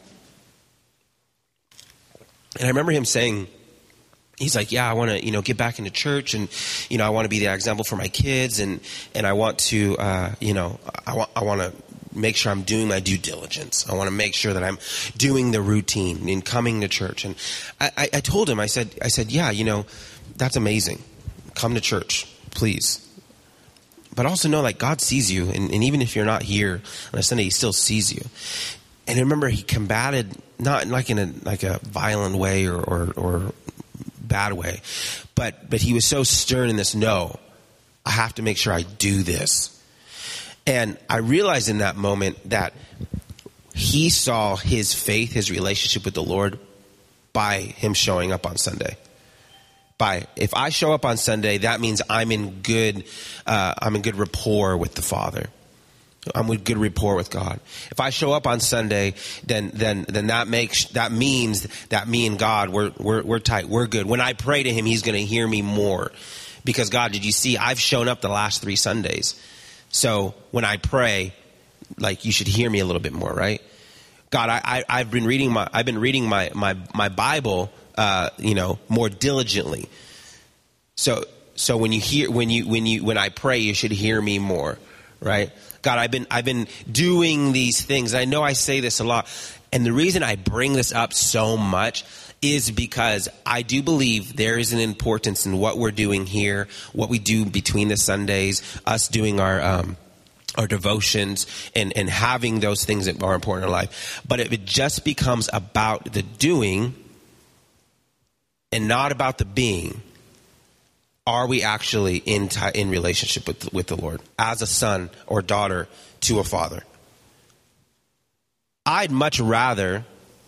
and I remember him saying, he's like, yeah, I want to, get back into church, and, I want to be the example for my kids, and I want to, I want to make sure I'm doing my due diligence. I want to make sure that I'm doing the routine in coming to church. And I told him, I said, yeah, that's amazing. Come to church, please. But also know, like, God sees you. And even if you're not here on a Sunday, he still sees you. And I remember he combated, not like in a violent way or bad way, but he was so stern in this, no, I have to make sure I do this. And I realized in that moment that he saw his faith, his relationship with the Lord by him showing up on Sunday. If I show up on Sunday, that means I'm in good rapport with the Father. I'm with good rapport with God. If I show up on Sunday, then that means that me and God, we're tight. We're good. When I pray to him, he's going to hear me more. Because God, did you see, I've shown up the last 3 Sundays. So when I pray, like, you should hear me a little bit more, right? God, I've been reading my Bible, more diligently. So when I pray, you should hear me more, right? God, I've been doing these things. I know I say this a lot. And the reason I bring this up so much is because I do believe there is an importance in what we're doing here, what we do between the Sundays, us doing our devotions and having those things that are important in our life. But if it just becomes about the doing and not about the being, are we actually in relationship with the Lord as a son or daughter to a father? I'd much rather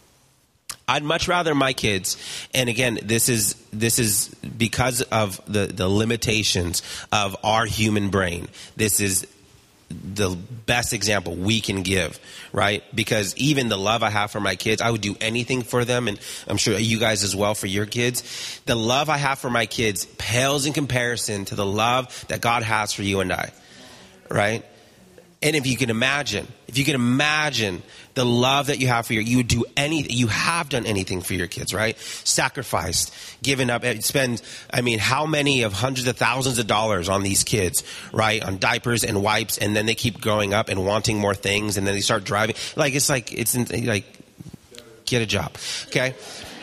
my kids, and again, this is because of the limitations of our human brain. This is the best example we can give, right? Because even the love I have for my kids, I would do anything for them, and I'm sure you guys as well for your kids. The love I have for my kids pales in comparison to the love that God has for you and I, right? And if you can imagine the love that you have for you would do anything, you have done anything for your kids, right? Sacrificed, given up, spend, how many of hundreds of thousands of dollars on these kids, right? On diapers and wipes, and then they keep growing up and wanting more things, and then they start driving. It's get a job, okay?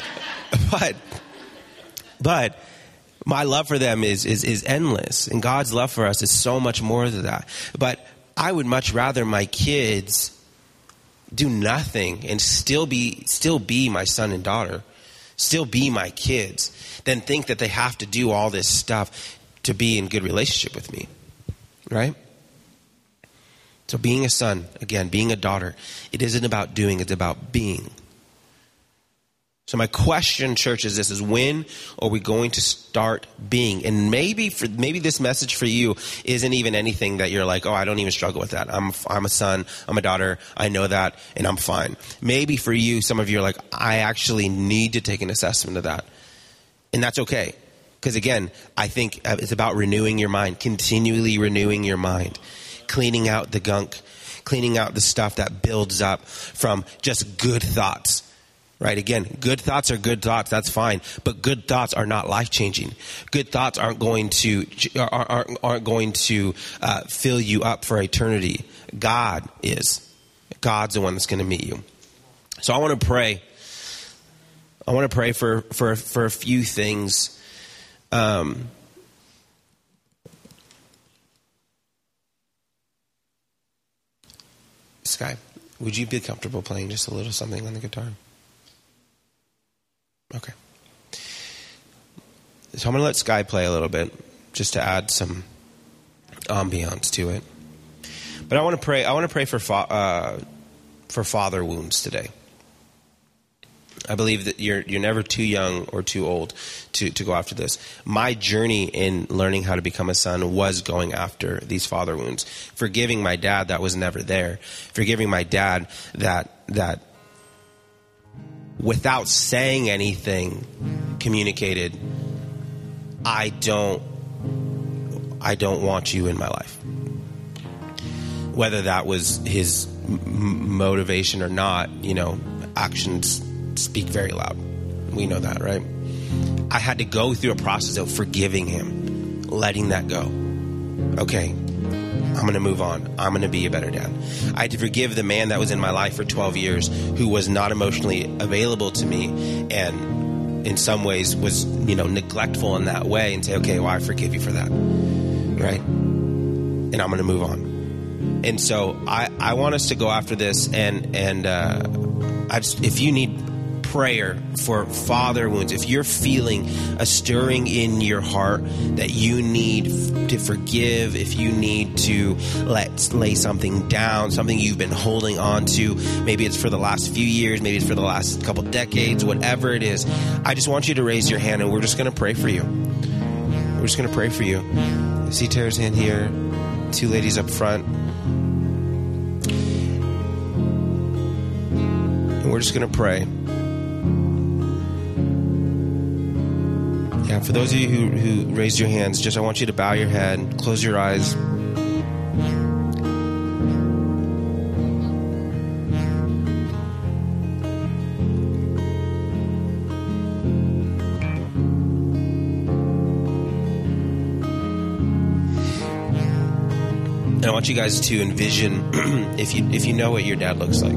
But my love for them is endless, and God's love for us is so much more than that. But I would much rather my kids do nothing and still be my son and daughter, still be my kids, than think that they have to do all this stuff to be in good relationship with me, right? So being a son, again, being a daughter, it isn't about doing, it's about being. So my question, church, is this: is when are we going to start being? And maybe this message for you isn't even anything that you're like, oh, I don't even struggle with that. I'm a son, I'm a daughter, I know that, and I'm fine. Maybe for you, some of you are like, I actually need to take an assessment of that. And that's okay. Because again, I think it's about renewing your mind, continually renewing your mind, cleaning out the gunk, cleaning out the stuff that builds up from just good thoughts. Right? Again, good thoughts are good thoughts. That's fine. But good thoughts are not life-changing. Good thoughts aren't going to fill you up for eternity. God is. God's the one that's going to meet you. So I want to pray. I want to pray for a few things. Sky, would you be comfortable playing just a little something on the guitar? Okay. So I'm going to let Sky play a little bit just to add some ambiance to it. But I want to pray. I want to pray for father wounds today. I believe that you're never too young or too old to go after this. My journey in learning how to become a son was going after these father wounds. Forgiving my dad that was never there. Forgiving my dad that without saying anything communicated, I don't want you in my life. Whether that was his motivation or not, actions speak very loud. We know that, right? I had to go through a process of forgiving him, letting that go. Okay, I'm going to move on. I'm going to be a better dad. I had to forgive the man that was in my life for 12 years who was not emotionally available to me and in some ways was, neglectful in that way, and say, okay, well, I forgive you for that. Right? And I'm going to move on. And so I want us to go after this and if you need prayer for father wounds, if you're feeling a stirring in your heart that you need to forgive, if you need to lay something down, something you've been holding on to, maybe it's for the last few years, maybe it's for the last couple decades, whatever it is, I just want you to raise your hand and we're just going to pray for you. We're just going to pray for you. I see Tara's hand here, two ladies up front. And we're just going to pray. Yeah, for those of you who raised your hands, I want you to bow your head, close your eyes. And I want you guys to envision, if you know what your dad looks like.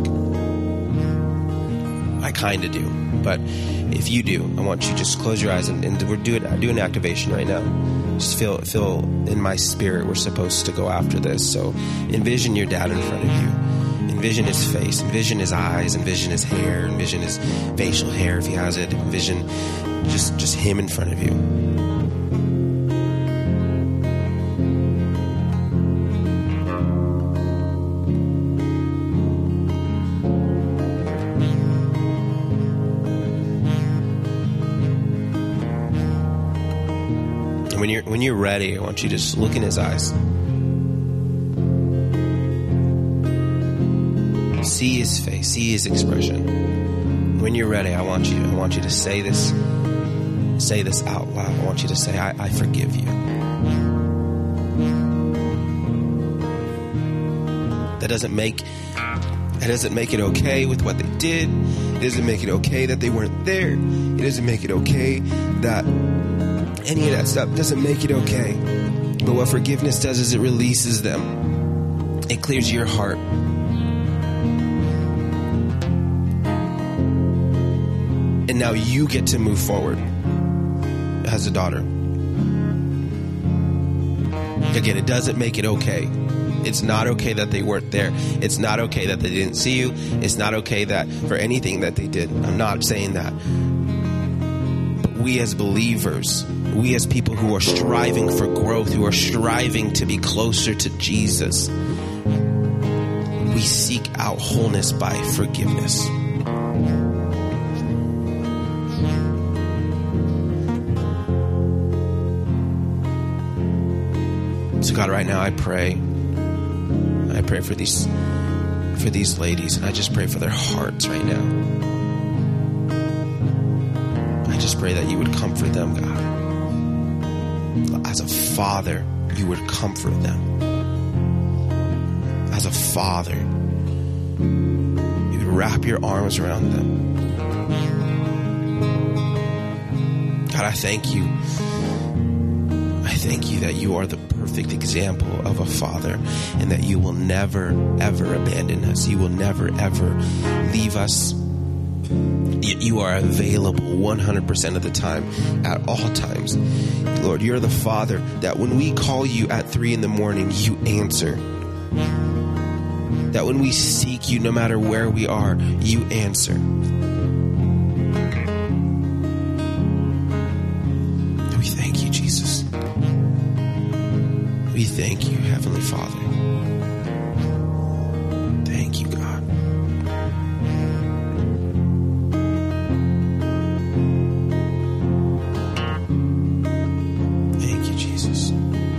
I kind of do, but if you do, I want you to just close your eyes and we're doing an activation right now. Just feel in my spirit we're supposed to go after this. So envision your dad in front of you. Envision his face, envision his eyes, envision his hair, envision his facial hair if he has it. Envision just him in front of you. When you're ready, I want you to just look in his eyes. See his face, see his expression. When you're ready, I want you to say this out loud. I want you to say, I forgive you. That doesn't make it okay with what they did. It doesn't make it okay that they weren't there. It doesn't make it okay that any of that stuff doesn't make it okay. But what forgiveness does is it releases them. It clears your heart. And now you get to move forward as a daughter. Again, it doesn't make it okay. It's not okay that they weren't there. It's not okay that they didn't see you. It's not okay that for anything that they did. I'm not saying that. But we as believers, we as people who are striving for growth, who are striving to be closer to Jesus, we seek out wholeness by forgiveness. So God, right now I pray for these ladies, and I just pray for their hearts right now. I just pray that you would comfort them, God. As a father, you would comfort them. As a father, you would wrap your arms around them. God, I thank you. I thank you that you are the perfect example of a father, and that you will never, ever abandon us. You will never, ever leave us. You are available 100% of the time, at all times. Lord, you're the Father that when we call you at 3 a.m, you answer. That when we seek you, no matter where we are, you answer. We thank you, Jesus. We thank you, Heavenly Father. Thank you, God. Thank you, Jesus.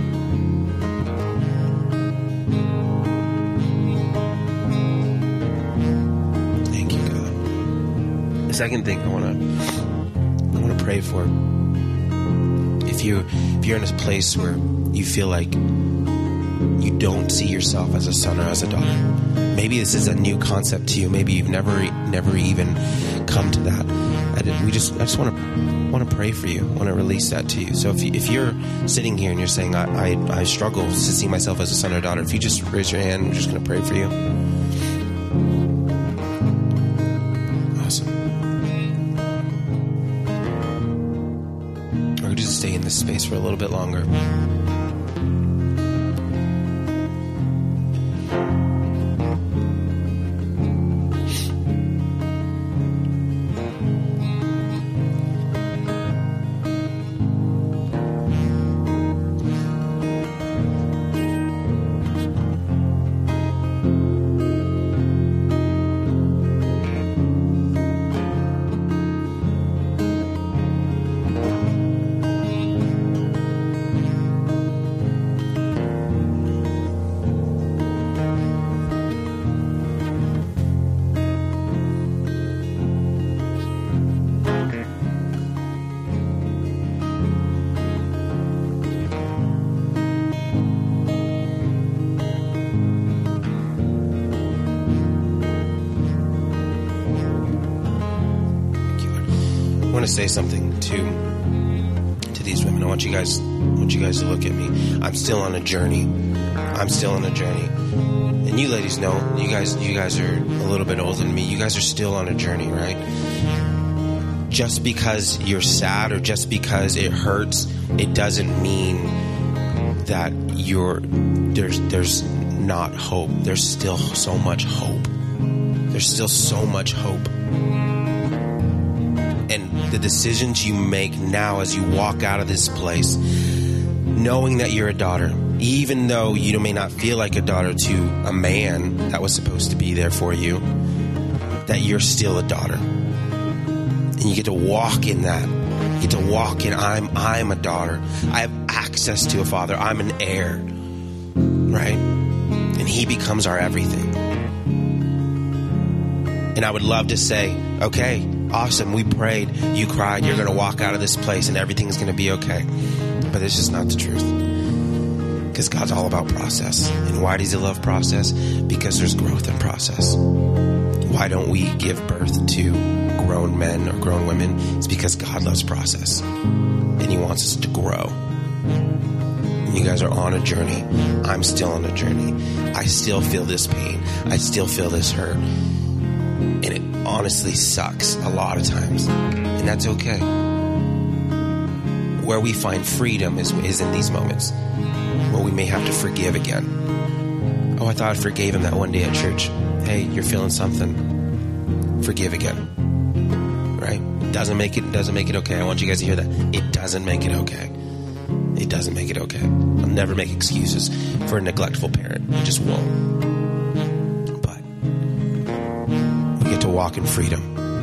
Thank you, God. The second thing I want to pray for. If you're in this place where you feel like you don't see yourself as a son or as a daughter, maybe this is a new concept to you. Maybe you've never even come to that. I just want to pray for you. I want to release that to you. So if you're sitting here and you're saying, I struggle to see myself as a son or daughter, if you just raise your hand, I'm just going to pray for you. Awesome. Or we just stay in this space for a little bit longer. want to say something to these women. I want you guys to look at me. I'm still on a journey. And you ladies know, you guys are a little bit older than me. You guys are still on a journey, right? Just because you're sad or just because it hurts, it doesn't mean that there's not hope. There's still so much hope. There's still so much hope. And the decisions you make now as you walk out of this place, knowing that you're a daughter, even though you may not feel like a daughter to a man that was supposed to be there for you, that you're still a daughter. And you get to walk in that. You get to walk in, I'm a daughter. I have access to a father. I'm an heir. Right? And he becomes our everything. And I would love to say, okay, awesome, we prayed, you cried, you're going to walk out of this place and everything's going to be okay. But it's just not the truth. Because God's all about process. And why does he love process? Because there's growth in process. Why don't we give birth to grown men or grown women? It's because God loves process. And he wants us to grow. And you guys are on a journey. I'm still on a journey. I still feel this pain. I still feel this hurt. And it honestly sucks a lot of times. And that's okay. Where we find freedom is in these moments where we may have to forgive again. Oh, I thought I forgave him that one day at church. Hey, you're feeling something. Forgive again. Right? Doesn't make it okay. I want you guys to hear that. It doesn't make it okay. It doesn't make it okay. I'll never make excuses for a neglectful parent. You just won't. But we get to walk in freedom.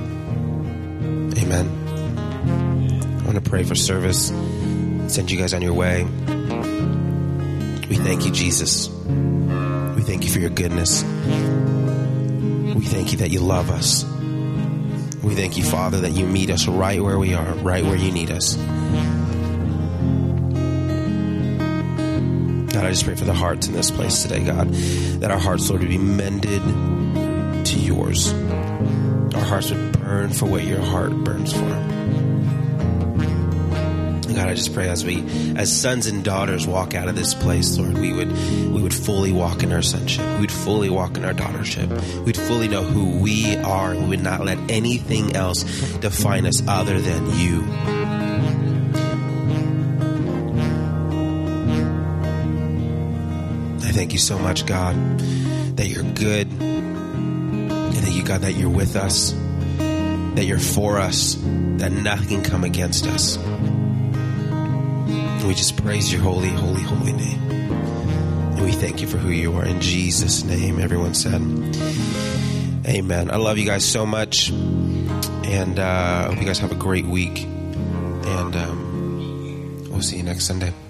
Amen. I want to pray for service. Send you guys on your way. We thank you, Jesus. We thank you for your goodness. We thank you that you love us. We thank you, Father, that you meet us right where we are, right where you need us. God, I just pray for the hearts in this place today, God, that our hearts, Lord, would be mended to yours. Our hearts would burn for what your heart burns for. God, I just pray as sons and daughters walk out of this place, Lord, we would fully walk in our sonship. We would fully walk in our daughtership. We'd fully know who we are. We would not let anything else define us other than you. I thank you so much, God, that you're good. I thank you, God, that you're with us, that you're for us, that nothing can come against us. We just praise your holy, holy, holy name. And we thank you for who you are. In Jesus' name, everyone said, amen. I love you guys so much. And I hope you guys have a great week. And we'll see you next Sunday.